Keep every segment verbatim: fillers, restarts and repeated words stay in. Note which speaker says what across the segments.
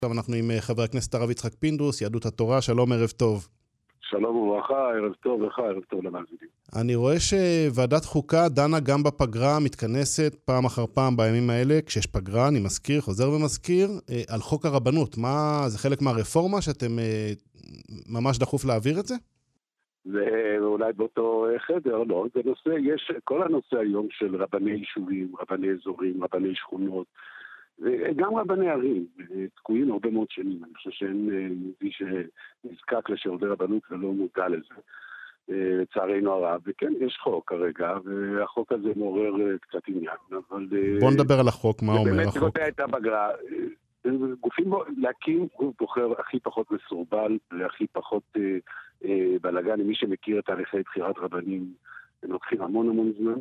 Speaker 1: עכשיו אנחנו עם חבר הכנסת הרב יצחק פינדרוס, יהדות התורה. שלום, ערב טוב.
Speaker 2: שלום וברכה, ערב טוב לך, ערב טוב למאזינים.
Speaker 1: אני רואה שוועדת חוקה דנה גם בפגרה, מתכנסת פעם אחר פעם בימים האלה, כשיש פגרה, אני מזכיר, חוזר ומזכיר, על חוק הרבנות. מה, זה חלק מהרפורמה שאתם ממש דחוף להעביר את זה?
Speaker 2: זה אולי באותו חדר, לא, זה נושא, יש כל הנושא היום של רבני יישובים, רבני אזורים, רבני שכונות, וגם רבני ערים, תקועים הרבה מאוד שנים. אני חושב שאין יהודי שנזקק לשירותי רבנות ולא מודע לזה, לצערנו הרב. וכן, יש חוק כרגע, והחוק הזה מעורר קצת עניין, אבל...
Speaker 1: בוא נדבר על החוק, מה אומר החוק?
Speaker 2: זה באמת הייתה בגרה. גופים, להקים גוף בוחר הכי פחות מסורבל, והכי פחות בלגן, למי שמכיר את תהליכי בחירת רבנים, הם לוקחים המון המון זמן.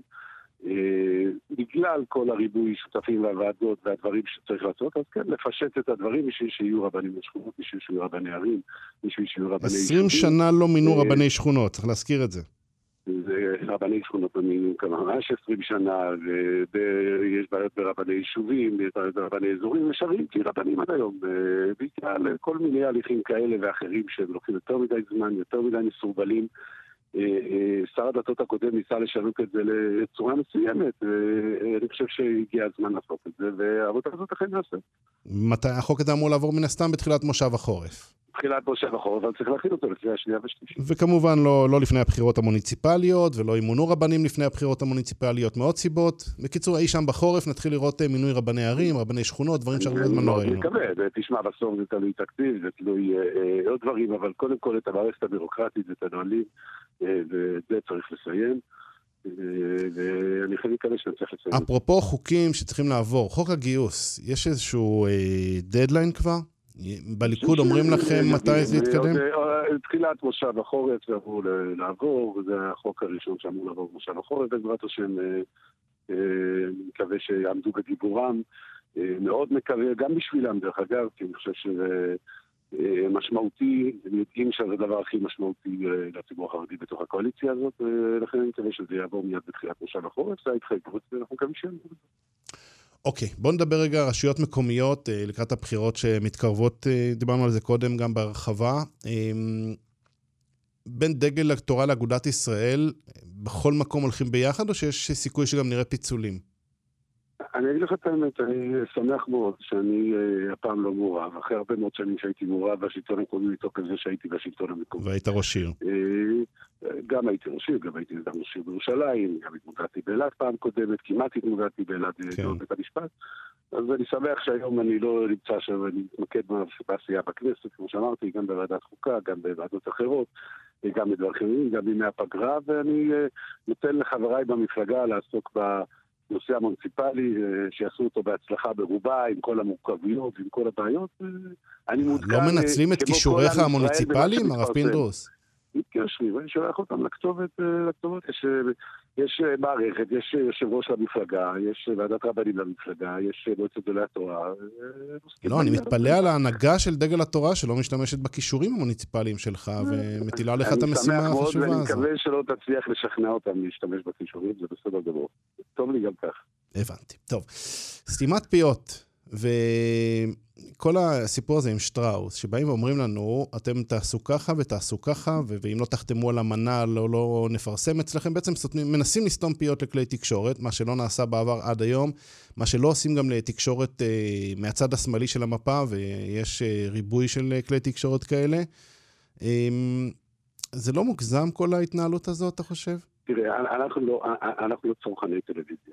Speaker 2: בגלל כל הריבוי שותפים והוועדות והדברים שצריך לעשות, אז כן, לפשט את הדברים בשביל שיהיו רבנים לשכונות, בשביל שיהיו רבני ערים, בשביל שיהיו רבני יישובים.
Speaker 1: עשרים שנה לא מינו רבני שכונות, צריך להזכיר את זה.
Speaker 2: רבני שכונות מינו ממש עשרים שנה, ויש בעיות ברבני יישובים, יש בעיות ברבני אזורים, ושרים כי רבנים עד היום, בגלל כל מיני הליכים כאלה ואחרים שהם לוקחים יותר מדי זמן, יותר מדי מסורבלים. שר הדתות הקודם ניסה לשנות את זה לצורה מסוימת, ואני חושב שהגיע הזמן לעשות את זה, והעבודה הזאת אכן נעשה.
Speaker 1: מתי החוק הזה אמור לעבור מן הסתם? בתחילת מושב החורף.
Speaker 2: בתחילת מושב החורף, אבל צריך להכין אותו לפני השנייה ושלישית.
Speaker 1: וכמובן לא, לא לפני הבחירות המוניציפליות, ולא ימונו רבנים לפני הבחירות המוניציפליות, מאוד סיבות. בקיצור, אי שם בחורף נתחיל לראות מינוי רבני ערים, רבני שכונות, דברים שהרבה זמן לא ראינו.
Speaker 2: אני מקווה, תשמע, בסוף זה תלוי תקציב, זה תלוי עוד דברים, אבל קודם כל את המערכת הבירוקרטית, את הנהלים, ואת זה צריך לסיים, ואני חייב מקווה שנצטרך לסיים.
Speaker 1: אפרופו חוקים שצריכים לעבור, חוק הגיוס, יש איזשהו דדליין כבר? בליכוד אומרים לכם מתי זה יתקדם?
Speaker 2: תחילת מושב החורף זה אמור לעבור, וזה החוק הראשון שאמור לעבור במושב החורף, בעזרת השם מקווה שיעמדו בגיבורם, מאוד מקווה, גם בשבילם דרך אגב, כי אני חושב שזה משמעותי, הם יודעים שזה הדבר הכי משמעותי לציבור החרדי בתוך הקואליציה הזאת, ולכן אני מקווה שזה יעבור מיד בתחילת מושב החורף, זה ההתחייבות, ואנחנו מקווים שהם.
Speaker 1: אוקיי, בוא נדבר רגע רשויות מקומיות לקראת הבחירות שמתקרבות, דיברנו על זה קודם גם בהרחבה. בין דגל התורה לאגודת ישראל, בכל מקום הולכים ביחד, או שיש סיכוי שגם נראה פיצולים?
Speaker 2: אני אגיד לך את האמת, אני שמח מאוד שאני הפעם לא מעורב, אחרי הרבה מאוד שנים שהייתי מעורב בשלטון המקומי, מתוך כזה שהייתי בשלטון המקומי.
Speaker 1: והיית ראש עיר.
Speaker 2: גם הייתי ראש עיר, גם הייתי גם ראש עיר בירושלים, גם התמודדתי באילת פעם קודמת, כמעט התמודדתי באילת בבית המשפט. אז אני שמח שהיום אני לא נמצא שם, אני מתמקד בעשייה בכנסת, כמו שאמרתי, גם בוועדת חוקה, גם בוועדות אחרות, גם בדברים, גם בימי הפגרה, ואני נותן לחבריי במפלגה לעסוק ב... נושא המוניציפלי, שיעשו אותו בהצלחה ברובה, עם כל המורכבויות, עם כל הבעיות. אני מעודכן...
Speaker 1: לא מנצלים את כישוריך המוניציפליים, הרב פינדרוס?
Speaker 2: מתקשרים, ואני שולח אותם לכתובת, לכתובת. יש, יש מערכת, יש יושב ראש למפלגה, יש ועדת רבנים למפלגה, יש מועצת גדולי התורה.
Speaker 1: לא, אני מתפלא על ההנהגה של דגל התורה, שלא משתמשת בכישורים המוניציפליים שלך, ומטילה לך את המשימה החשובה הזו.
Speaker 2: אני מקווה שלא תצליח לשכנע אותם להשתמש בכישורים, זה בסדר גמור. טוב לי גם כך.
Speaker 1: הבנתי. טוב. סתימת פיות, וכל הסיפור הזה עם שטראוס, שבאים ואומרים לנו, אתם תעשו ככה ותעשו ככה, ואם לא תחתמו על המנה, לא, לא נפרסם אצלכם, בעצם מנסים לסתום פיות לכלי תקשורת, מה שלא נעשה בעבר עד היום, מה שלא עושים גם לתקשורת אה, מהצד השמאלי של המפה, ויש אה, ריבוי של כלי תקשורת כאלה. אה, זה לא מוגזם כל ההתנהלות הזאת, אתה חושב?
Speaker 2: תראה, אנחנו לא, אנחנו לא צרכני טלוויזיה.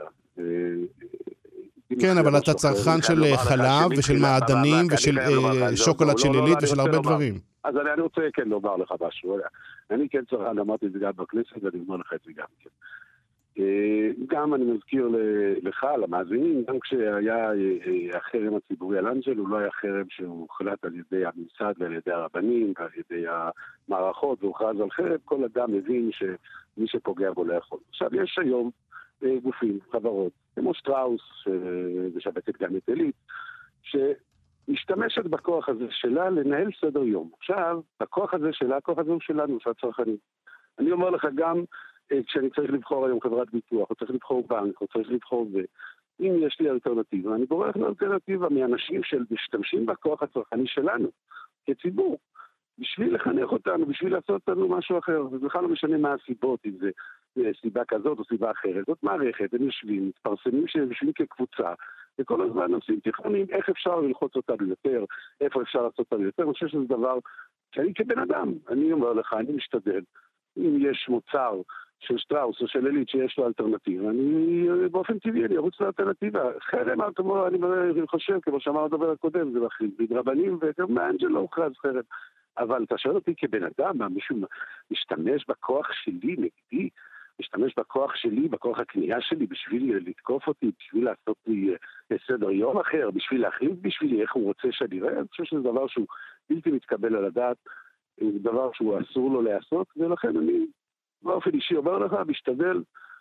Speaker 1: כן, אבל אתה צרכן של חלב ושל מעדנים ושל שוקולד של עילית ושל הרבה דברים.
Speaker 2: אז אני רוצה כן לומר לך משהו. אני כן צרכן, אמרתי את זה גם בכנסת, ואני אומר לך את זה גם כן. גם אני מזכיר לך, למאזינים, גם כשהיה החרם הציבורי על אנג'ל, הוא לא היה חרם שהוחלט על ידי הממסד ועל ידי הרבנים ועל ידי המערכות, והוכרז על חרם, כל אדם מבין שמי שפוגע בו לא יכול. עכשיו, יש היום גופים, חברות, כמו שטראוס, ושבתת גם את עילית, שמשתמשת בכוח הזה שלה לנהל סדר יום. עכשיו, הכוח הזה שלה, הכוח הזה הוא שלנו, של הצרכנים. אני אומר לך גם, כשאני צריך לבחור היום חברת ביטוח, או צריך לבחור בנק, או צריך לבחור זה, אם יש לי אלטרנטיבה, אני בורח לאלטרנטיבה מאנשים שמשתמשים בכוח הצרכני שלנו, כציבור, בשביל לחנך אותנו, בשביל לעשות אותנו משהו אחר. זה בכלל לא משנה מה הסיבות, אם זה סיבה כזאת או סיבה אחרת. זאת מערכת, הם יושבים, מתפרסמים שהם יושבים כקבוצה, וכל הזמן עושים תכנונים, איך אפשר ללחוץ אותנו יותר, איפה אפשר לעשות אותנו יותר. אני חושב שזה דבר שאני כבן אדם, אני אומר לך, אני משתדל. אם יש מוצר של שטראוס או של אלית שיש לו אלטרנטיבה, אני באופן טבעי, אני ארוץ לאלטרנטיבה. חרם, אני חושב, כמו שאמר הדובר הקודם, זה מכריז בין רבנים, וגם מאנג'ל לא הוכרז חרם. אבל אתה שואל אותי כבן אדם, מה מישהו משתמש בכוח שלי נגדי, משתמש בכוח שלי, בכוח הקנייה שלי, בשביל לתקוף אותי, בשביל לעשות לי סדר יום אחר, בשביל להחליט בשבילי איך הוא רוצה שאני אראה, אני חושב שזה דבר שהוא בלתי מתקבל על הדעת, זה דבר שהוא אסור לו לעשות, ולכן אני באופן אישי אומר לך, משתדל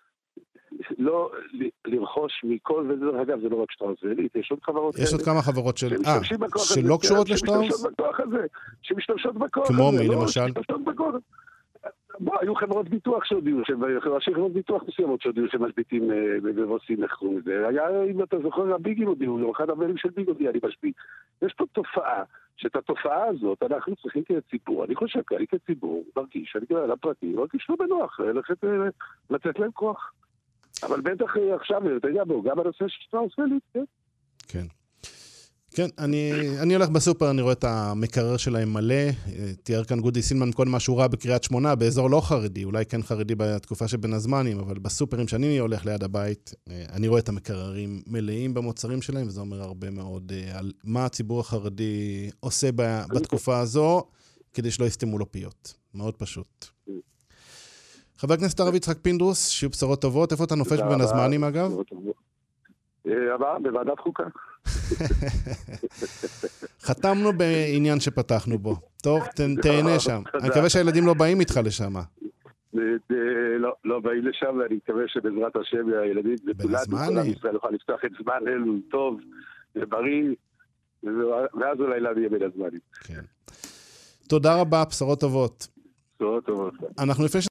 Speaker 2: לא לרכוש מכל, ודרך אגב זה לא רק שטראוס ואלית, יש עוד חברות
Speaker 1: יש עוד כמה חברות של... אה, שלא קשורות לשטראוס?
Speaker 2: שמשתמשות בכוח הזה, שמשתמשות בכוח הזה.
Speaker 1: כמו מי למשל?
Speaker 2: בוא, היו חברות ביטוח שהודיעו, ראשי חברות ביטוח מסוימות שהודיעו שמשביתים ועושים נחכו מזה. היה, אם אתה זוכר, הביגים הודיעו, אחד הבנים של ביג הודיע, אני משבית. יש פה תופעה, שאת התופעה הזאת אנחנו צריכים כציבור, אני חושב, אני כציבור, מרגיש, אני כאלה פרטי, מרגיש לא בנוח, ללכת לתת להם כוח. אבל בטח עכשיו, אתה יודע בו, גם הנושא של שטראוס ואלית, כן?
Speaker 1: כן. כן, אני, אני הולך בסופר, אני רואה את המקרר שלהם מלא, תיאר כאן גודי סילמן כל מה שהוא ראה בקריית שמונה, באזור לא חרדי, אולי כן חרדי בתקופה שבין הזמנים, אבל בסופרים שאני הולך ליד הבית, אני רואה את המקררים מלאים במוצרים שלהם, וזה אומר הרבה מאוד על מה הציבור החרדי עושה בתקופה הזו, כדי שלא יסתמו לו פיות. מאוד פשוט. חבר הכנסת הרב יצחק פינדרוס, שיהיו בשורות טובות, איפה אתה נופש בין הזמנים אגב?
Speaker 2: הבא, בוועדת חוקה.
Speaker 1: חתמנו בעניין שפתחנו בו. טוב, תהנה שם. אני מקווה שהילדים לא באים איתך לשם.
Speaker 2: לא באים לשם, ואני מקווה שבעזרת השם הילדים וכולנו ישראל יוכל לפתוח את זמן אלו טוב ובריא, ואז אולי לא נהיה בין הזמנים.
Speaker 1: תודה רבה, בשורות טובות.
Speaker 2: בשורות טובות.
Speaker 1: אנחנו לפני